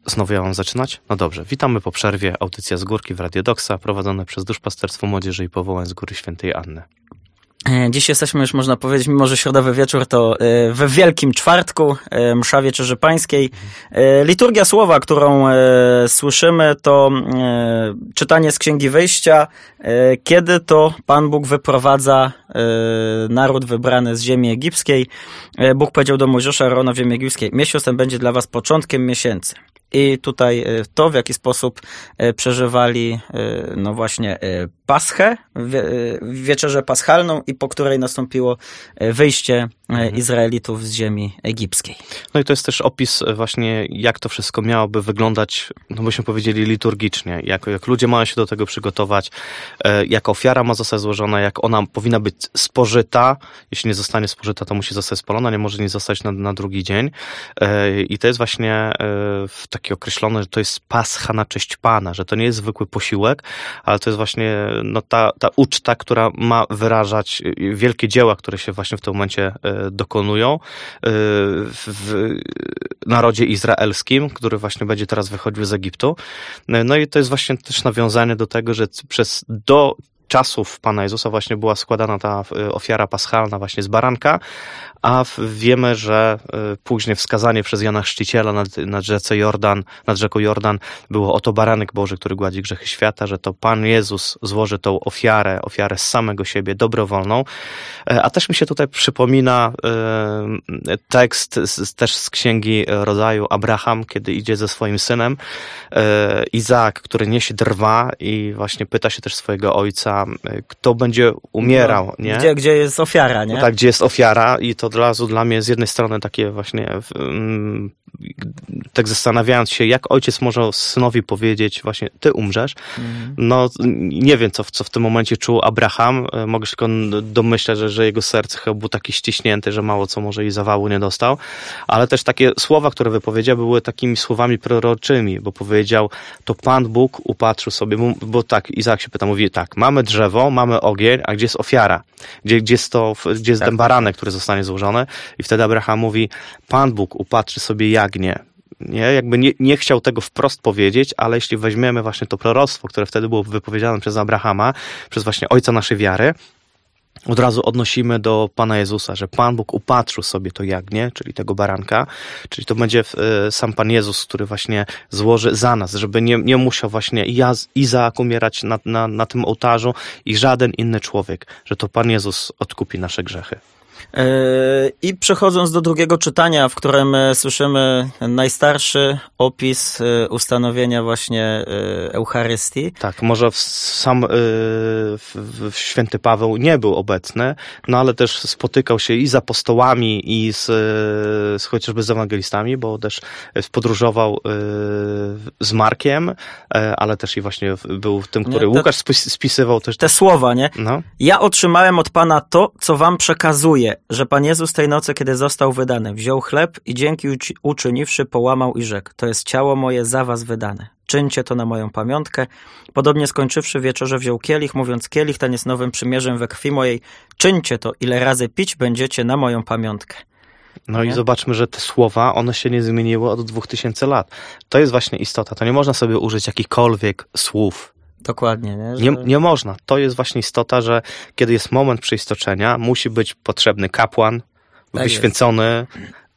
Znowu ja mam zaczynać? No dobrze, witamy po przerwie. Audycja z górki w Radio Doksa, prowadzone przez Duszpasterstwo Młodzieży i Powołań z Góry Świętej Anny. Dziś jesteśmy już, można powiedzieć, mimo że środowy wieczór, to we Wielkim Czwartku, msza Wieczerzy Pańskiej. Liturgia słowa, którą słyszymy, to czytanie z Księgi Wyjścia, kiedy to Pan Bóg wyprowadza naród wybrany z ziemi egipskiej. Bóg powiedział do Mojżesza, Aarona w ziemi egipskiej: miesiąc ten będzie dla was początkiem miesięcy. I tutaj to, w jaki sposób przeżywali, no właśnie, Paschę, wieczerzę paschalną, i po której nastąpiło wyjście Izraelitów z ziemi egipskiej. No i to jest też opis właśnie, jak to wszystko miałoby wyglądać, no byśmy powiedzieli, liturgicznie. Jak ludzie mają się do tego przygotować, jak ofiara ma zostać złożona, jak ona powinna być spożyta. Jeśli nie zostanie spożyta, to musi zostać spalona, nie może nie zostać na drugi dzień. I to jest właśnie takie określone, że to jest Pascha na cześć Pana, że to nie jest zwykły posiłek, ale to jest właśnie no, ta uczta, która ma wyrażać wielkie dzieła, które się właśnie w tym momencie dokonują w narodzie izraelskim, który właśnie będzie teraz wychodził z Egiptu. No i to jest właśnie też nawiązanie do tego, że do czasów Pana Jezusa właśnie była składana ta ofiara paschalna właśnie z baranka, a wiemy, że później wskazanie przez Jana Chrzciciela nad rzeką Jordan było: oto baranek Boży, który gładzi grzechy świata, że to Pan Jezus złoży tą ofiarę z samego siebie, dobrowolną. A też mi się tutaj przypomina tekst też z Księgi Rodzaju, Abraham, kiedy idzie ze swoim synem, Izaak, który niesie drwa i właśnie pyta się też swojego ojca, kto będzie umierał, no, nie? Gdzie jest ofiara, nie? No tak, gdzie jest ofiara, i to od razu dla mnie z jednej strony takie właśnie tak zastanawiając się, jak ojciec może synowi powiedzieć właśnie: ty umrzesz. No nie wiem, co w tym momencie czuł Abraham. Mogę się tylko domyślać, że jego serce chyba było takie ściśnięte, że mało co może i zawału nie dostał. Ale też takie słowa, które wypowiedział, były takimi słowami proroczymi, bo powiedział: to Pan Bóg upatrzył sobie, bo tak, Izaak się pyta, mówi tak: mamy drzewo, mamy ogień, a gdzie jest ofiara? Gdzie jest ten baranek, który zostanie złożony? I wtedy Abraham mówi: Pan Bóg upatrzy sobie jagnię. Nie, jakby nie chciał tego wprost powiedzieć, ale jeśli weźmiemy właśnie to proroctwo, które wtedy było wypowiedziane przez Abrahama, przez właśnie ojca naszej wiary, od razu odnosimy do Pana Jezusa, że Pan Bóg upatrzył sobie to jagnię, czyli tego baranka, czyli to będzie sam Pan Jezus, który właśnie złoży za nas, żeby nie musiał właśnie Izaak umierać na tym ołtarzu i żaden inny człowiek, że to Pan Jezus odkupi nasze grzechy. I przechodząc do drugiego czytania, w którym słyszymy najstarszy opis ustanowienia właśnie Eucharystii. Tak, może sam święty Paweł nie był obecny, no ale też spotykał się i z apostołami, i chociażby z ewangelistami, bo też podróżował z Markiem, ale też i właśnie był tym, który Łukasz spisywał też. Te słowa, nie? No. Ja otrzymałem od Pana to, co wam przekazuję, że Pan Jezus tej nocy, kiedy został wydany, wziął chleb i dzięki uczyniwszy, połamał i rzekł: to jest ciało moje za was wydane. Czyńcie to na moją pamiątkę. Podobnie skończywszy wieczorze, wziął kielich, mówiąc: kielich ten jest nowym przymierzem we krwi mojej. Czyńcie to, ile razy pić będziecie na moją pamiątkę. No i zobaczmy, że te słowa, one się nie zmieniły od 2000 lat. To jest właśnie istota. To nie można sobie użyć jakichkolwiek słów. Dokładnie. Nie? Nie można. To jest właśnie istota, że kiedy jest moment przeistoczenia, musi być potrzebny kapłan, tak wyświęcony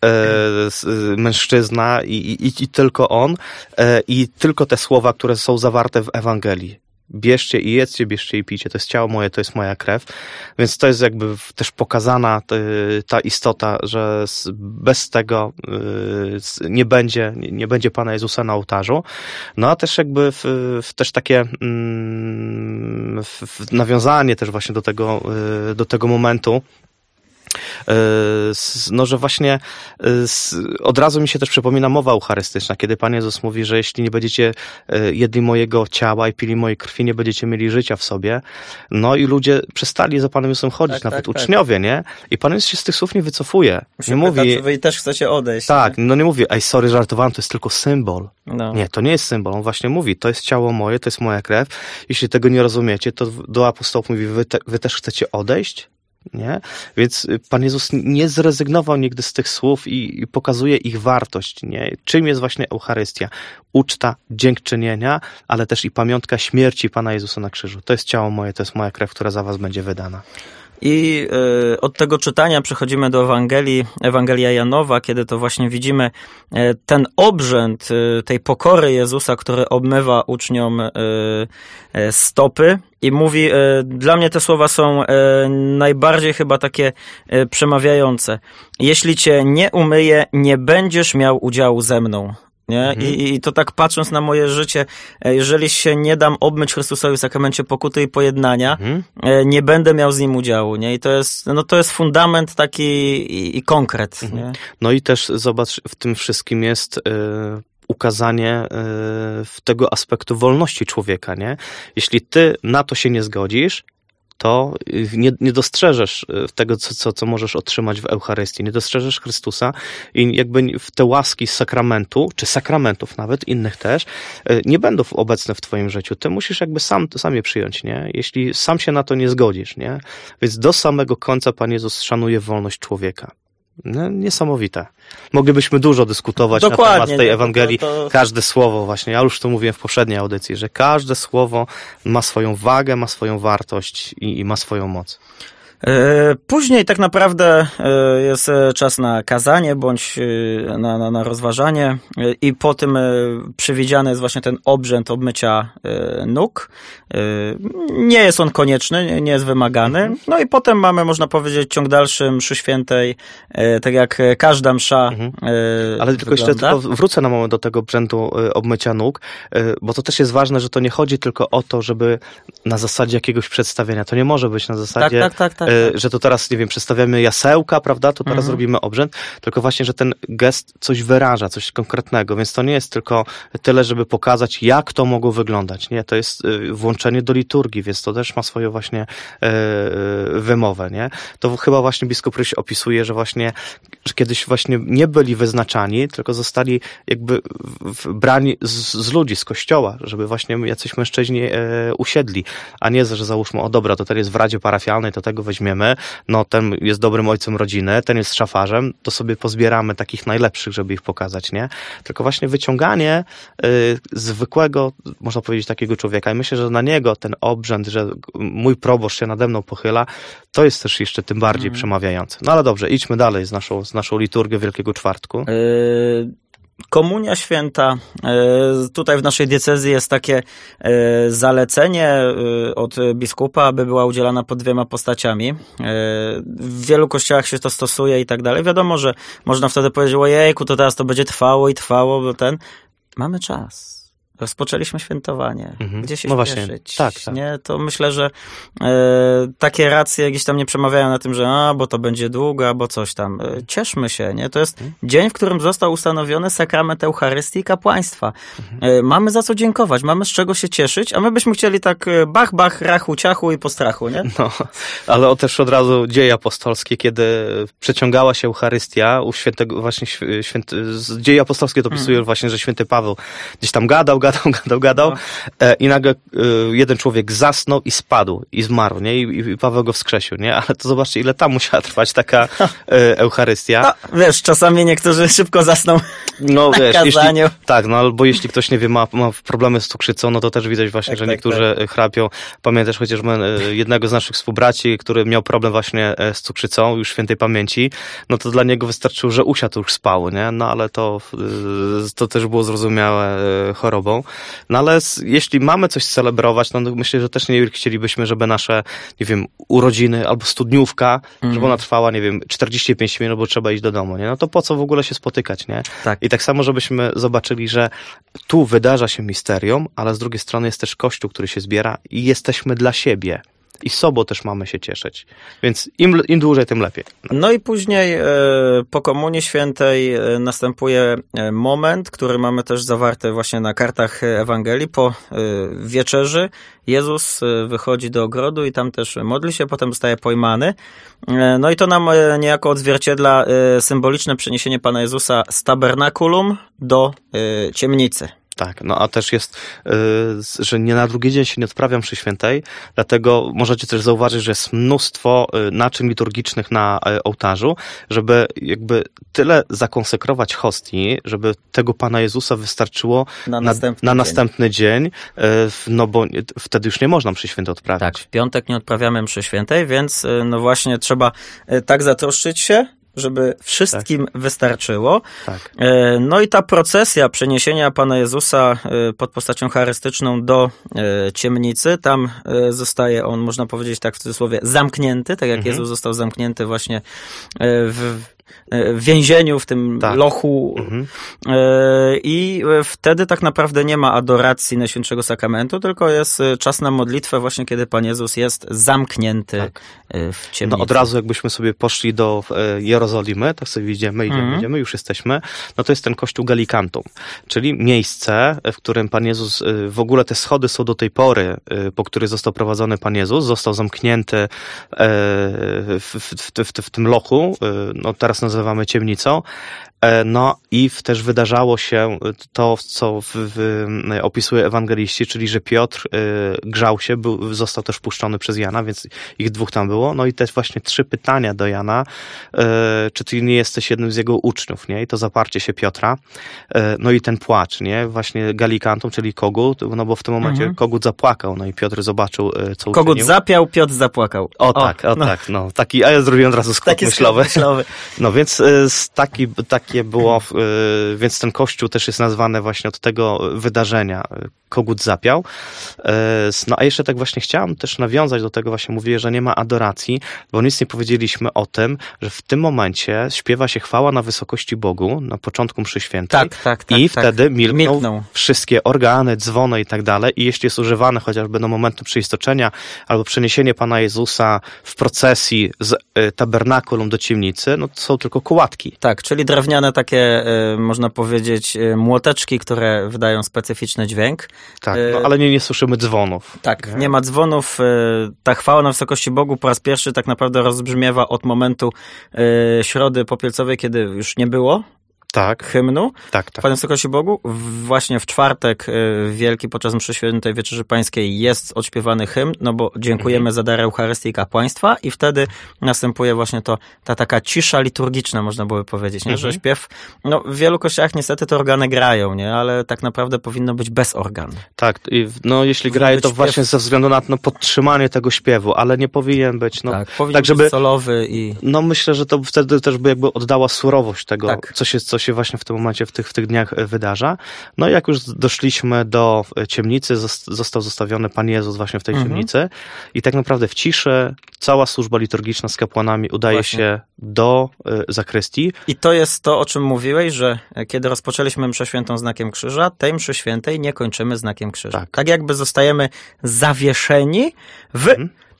mężczyzna i tylko on, i tylko te słowa, które są zawarte w Ewangelii. Bierzcie i jedzcie, bierzcie i pijcie. To jest ciało moje, to jest moja krew. Więc to jest jakby też pokazana ta istota, że bez tego nie będzie Pana Jezusa na ołtarzu. No a też jakby też takie nawiązanie też właśnie do tego momentu, no, że właśnie od razu mi się też przypomina mowa eucharystyczna, kiedy Pan Jezus mówi, że jeśli nie będziecie jedli mojego ciała i pili mojej krwi, nie będziecie mieli życia w sobie. No i ludzie przestali za Panem Jezusem chodzić, nawet uczniowie, nie? I Pan Jezus się z tych słów nie wycofuje. Nie mówi, czy wy też chcecie odejść. Tak, no nie mówi: ej, sorry, żartowałem, to jest tylko symbol. No. Nie, to nie jest symbol. On właśnie mówi: to jest ciało moje, to jest moja krew. Jeśli tego nie rozumiecie, to do apostołów mówi: wy też chcecie odejść? Nie? Więc Pan Jezus nie zrezygnował nigdy z tych słów i pokazuje ich wartość. Nie? Czym jest właśnie Eucharystia? Uczta dziękczynienia, ale też i pamiątka śmierci Pana Jezusa na krzyżu. To jest ciało moje, to jest moja krew, która za was będzie wydana. I od tego czytania przechodzimy do Ewangelia Janowa, kiedy to właśnie widzimy ten obrzęd tej pokory Jezusa, który obmywa uczniom stopy i mówi, dla mnie te słowa są najbardziej chyba takie przemawiające. Jeśli cię nie umyję, nie będziesz miał udziału ze mną. Nie? I to tak patrząc na moje życie, jeżeli się nie dam obmyć Chrystusowi w sakramencie pokuty i pojednania, nie będę miał z nim udziału. Nie? I to jest fundament taki i konkret. Nie? No i też zobacz, w tym wszystkim jest ukazanie tego aspektu wolności człowieka. Nie? Jeśli ty na to się nie zgodzisz, to nie dostrzeżesz tego, co możesz otrzymać w Eucharystii. Nie dostrzeżesz Chrystusa i jakby w te łaski z sakramentu, czy sakramentów nawet, innych też, nie będą obecne w twoim życiu. Ty musisz jakby sam je przyjąć, nie? Jeśli sam się na to nie zgodzisz, nie? Więc do samego końca Pan Jezus szanuje wolność człowieka. No, niesamowite. Moglibyśmy dużo dyskutować na temat tej Ewangelii. Każde słowo właśnie, ja już to mówiłem w poprzedniej audycji, że każde słowo ma swoją wagę, ma swoją wartość i ma swoją moc. Później tak naprawdę jest czas na kazanie bądź na rozważanie i po tym przewidziany jest właśnie ten obrzęd obmycia nóg. Nie jest on konieczny, nie jest wymagany. No i potem mamy, można powiedzieć, ciąg dalszy mszy świętej, tak jak każda msza Ale tylko jeszcze wrócę na moment do tego obrzędu obmycia nóg, bo to też jest ważne, że to nie chodzi tylko o to, żeby na zasadzie jakiegoś przedstawienia. To nie może być na zasadzie tak. że to teraz, nie wiem, przedstawiamy jasełka, prawda, to teraz robimy obrzęd, tylko właśnie, że ten gest coś wyraża, coś konkretnego, więc to nie jest tylko tyle, żeby pokazać, jak to mogło wyglądać, nie, to jest włączenie do liturgii, więc to też ma swoją właśnie wymowę, nie, to chyba właśnie biskup Ryś opisuje, że właśnie, że kiedyś właśnie nie byli wyznaczani, tylko zostali jakby brani z ludzi, z kościoła, żeby właśnie jacyś mężczyźni usiedli, a nie, że załóżmy, o dobra, to teraz jest w Radzie Parafialnej, to tego weźmiemy, no ten jest dobrym ojcem rodziny, ten jest szafarzem, to sobie pozbieramy takich najlepszych, żeby ich pokazać, nie? Tylko właśnie wyciąganie zwykłego, można powiedzieć, takiego człowieka i myślę, że na niego ten obrzęd, że mój proboszcz się nade mną pochyla, to jest też jeszcze tym bardziej przemawiające. No ale dobrze, idźmy dalej z naszą liturgią Wielkiego Czwartku. Komunia Święta, tutaj w naszej diecezji jest takie zalecenie od biskupa, aby była udzielana pod 2 postaciami. W wielu kościołach się to stosuje i tak dalej. Wiadomo, że można wtedy powiedzieć, ojejku, to teraz to będzie trwało, bo mamy czas. Rozpoczęliśmy świętowanie. Gdzie się śpieszyć? Tak. Nie? To myślę, że takie racje gdzieś tam nie przemawiają na tym, że bo to będzie długo, albo coś tam. Cieszmy się, nie? To jest dzień, w którym został ustanowiony sakrament Eucharystii i kapłaństwa. Mamy za co dziękować, mamy z czego się cieszyć, a my byśmy chcieli tak bach, rachu, ciachu i po strachu, nie? No, ale też od razu dzieje apostolskie, kiedy przeciągała się Eucharystia u świętego, właśnie dzieje apostolskie to opisuje właśnie, że święty Paweł gdzieś tam gadał i nagle jeden człowiek zasnął i spadł i zmarł, nie? I Paweł go wskrzesił, nie? Ale to zobaczcie, ile tam musiała trwać taka Eucharystia. No, wiesz, czasami niektórzy szybko zasną na kazaniu. Albo jeśli ktoś, nie wie, ma problemy z cukrzycą, no to też widać właśnie, że niektórzy chrapią. Pamiętasz chociażby jednego z naszych współbraci, który miał problem właśnie z cukrzycą, już świętej pamięci, no to dla niego wystarczyło, że usiadł, już spał, nie? No ale to też było zrozumiałe chorobą. No ale jeśli mamy coś celebrować, no myślę, że też nie chcielibyśmy, żeby nasze, nie wiem, urodziny albo studniówka, żeby ona trwała, nie wiem, 45 minut, bo trzeba iść do domu, nie? No to po co w ogóle się spotykać, nie? Tak. I tak samo, żebyśmy zobaczyli, że tu wydarza się misterium, ale z drugiej strony jest też Kościół, który się zbiera i jesteśmy dla siebie. I sobą też mamy się cieszyć. Więc im dłużej, tym lepiej. No i później po Komunii Świętej następuje moment, który mamy też zawarty właśnie na kartach Ewangelii. Po wieczerzy Jezus wychodzi do ogrodu i tam też modli się, potem zostaje pojmany. No i to nam niejako odzwierciedla symboliczne przeniesienie Pana Jezusa z tabernakulum do ciemnicy. Tak, no a też jest, że nie na drugi dzień się nie odprawia mszy świętej, dlatego możecie też zauważyć, że jest mnóstwo naczyń liturgicznych na ołtarzu, żeby jakby tyle zakonsekrować hostii, żeby tego Pana Jezusa wystarczyło na następny dzień, no bo wtedy już nie można mszy świętej odprawiać. Tak, w piątek nie odprawiamy mszy świętej, więc no właśnie trzeba tak zatroszczyć się, żeby wszystkim wystarczyło. Tak. No i ta procesja przeniesienia Pana Jezusa pod postacią eucharystyczną do ciemnicy, tam zostaje on, można powiedzieć tak w cudzysłowie, zamknięty, tak jak Jezus został zamknięty właśnie w więzieniu, w tym lochu i wtedy tak naprawdę nie ma adoracji Najświętszego Sakramentu, tylko jest czas na modlitwę właśnie, kiedy Pan Jezus jest zamknięty w ciemnicy. No od razu jakbyśmy sobie poszli do Jerozolimy, tak sobie idziemy, już jesteśmy, no to jest ten kościół Gallicantum, czyli miejsce, w którym Pan Jezus, w ogóle te schody są do tej pory, po których został prowadzony Pan Jezus, został zamknięty w tym lochu, no teraz nazywamy ciemnicą. No i też wydarzało się to, co opisuje ewangeliści, czyli że Piotr grzał się, został też puszczony przez Jana, więc ich dwóch tam było. No i też właśnie 3 pytania do Jana, czy ty nie jesteś jednym z jego uczniów, nie? I to zaparcie się Piotra. No i ten płacz, nie? Właśnie Gallicantum, czyli kogut, no bo w tym momencie kogut zapłakał, no i Piotr zobaczył, co kogut uczynił. zapiał, Piotr zapłakał. Tak, no. Taki, a ja zrobiłem od razu skład myślowy. No więc takie było, więc ten kościół też jest nazwany właśnie od tego wydarzenia, kogut zapiał. No a jeszcze tak właśnie chciałem też nawiązać do tego, właśnie mówię, że nie ma adoracji, bo nic nie powiedzieliśmy o tym, że w tym momencie śpiewa się chwała na wysokości Bogu, na początku mszy świętej i wtedy milkną wszystkie organy, dzwony i tak dalej i jeśli jest używane chociażby do momentu przyistoczenia albo przeniesienie Pana Jezusa w procesji z tabernakulum do ciemnicy, no to są tylko kołatki. Tak, czyli drewniane takie, można powiedzieć, młoteczki, które wydają specyficzny dźwięk. Tak, no ale nie słyszymy dzwonów. Tak, nie ma dzwonów. Ta chwała na wysokości Bogu po raz pierwszy tak naprawdę rozbrzmiewa od momentu Środy Popielcowej, kiedy już nie było hymnu. Tak. Chwała na wysokości Bogu. Właśnie w czwartek wielki podczas mszy świętej Wieczerzy Pańskiej jest odśpiewany hymn, no bo dziękujemy za dar Eucharystii i kapłaństwa i wtedy następuje właśnie ta taka cisza liturgiczna, można by powiedzieć, nie? Że śpiew, no w wielu kościołach niestety te organy grają, nie? Ale tak naprawdę powinno być bez organu. Tak, no jeśli grają, to właśnie ze względu na podtrzymanie tego śpiewu, ale nie powinien być, no powinien być żeby solowy i... No myślę, że to wtedy też by jakby oddała surowość tego, co się właśnie w tym momencie, w tych dniach wydarza. No i jak już doszliśmy do ciemnicy, został zostawiony Pan Jezus właśnie w tej ciemnicy i tak naprawdę w ciszy cała służba liturgiczna z kapłanami udaje się do zakrystii. I to jest to, o czym mówiłeś, że kiedy rozpoczęliśmy mszę świętą znakiem krzyża, tej mszy świętej nie kończymy znakiem krzyża. Tak jakby zostajemy zawieszeni w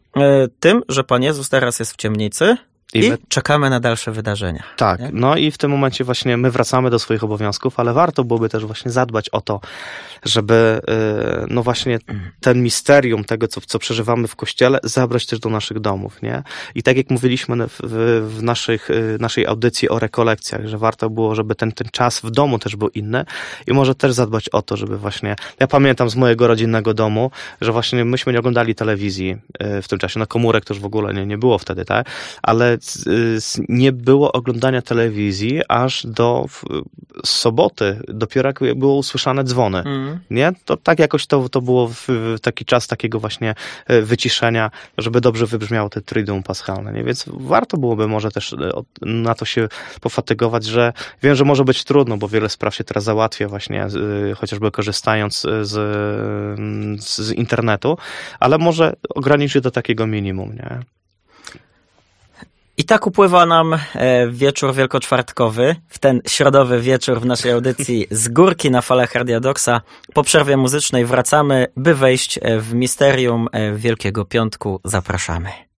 tym, że Pan Jezus teraz jest w ciemnicy, I czekamy na dalsze wydarzenia. Tak, nie? No i w tym momencie właśnie my wracamy do swoich obowiązków, ale warto byłoby też właśnie zadbać o to, żeby no właśnie ten misterium tego, co przeżywamy w Kościele, zabrać też do naszych domów, nie? I tak jak mówiliśmy w naszej audycji o rekolekcjach, że warto było, żeby ten czas w domu też był inny i może też zadbać o to, żeby właśnie, ja pamiętam z mojego rodzinnego domu, że właśnie myśmy nie oglądali telewizji w tym czasie, no komórek to już w ogóle nie było wtedy, tak? Ale nie było oglądania telewizji aż do soboty, dopiero jak było usłyszane dzwony, nie? To tak jakoś to było taki czas takiego właśnie wyciszenia, żeby dobrze wybrzmiało te Triduum Paschalne, nie? Więc warto byłoby może też na to się pofatygować, że wiem, że może być trudno, bo wiele spraw się teraz załatwia właśnie, chociażby korzystając z internetu, ale może ograniczyć do takiego minimum, nie? I tak upływa nam wieczór wielkoczwartkowy, w ten środowy wieczór w naszej audycji Z górki na falach Radia Doxa. Po przerwie muzycznej wracamy, by wejść w misterium Wielkiego Piątku. Zapraszamy.